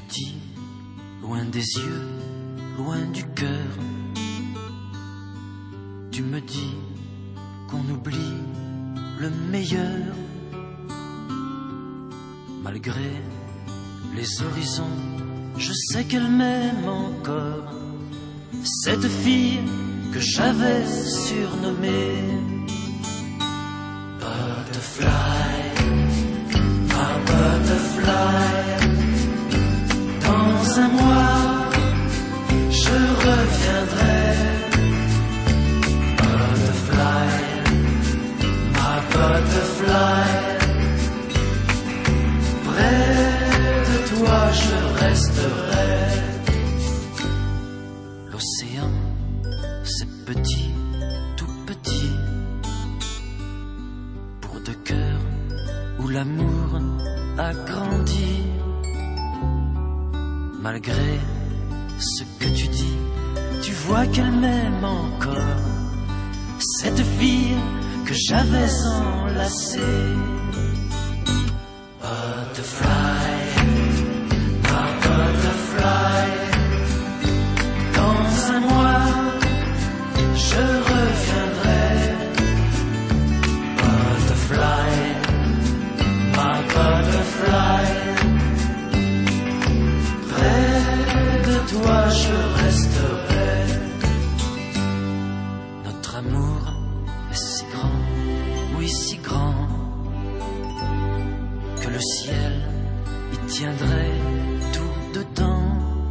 dis, loin des yeux, loin du cœur, tu me dis qu'on oublie le meilleur. Malgré les horizons, je sais qu'elle m'aime encore, cette fille que j'avais surnommée Butterfly, ma butterfly. Dans un mois, je reviendrai. Butterfly, ma butterfly. Près de toi, je resterai. L'océan, c'est petit, tout petit, pour deux cœurs où l'amour a grandi. Malgré ce que tu dis, tu vois qu'elle m'aime encore, cette fille que j'avais enlacée. Butterfly, ma butterfly. Dans un mois, je reviendrai. Butterfly, ma butterfly. Toi je resterai. Notre amour est si grand, oui si grand, que le ciel y tiendrait tout dedans.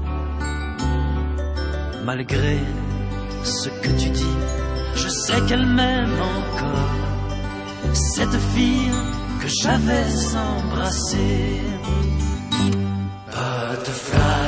Malgré ce que tu dis, je sais qu'elle m'aime encore, cette fille que j'avais embrassée. Butterfly,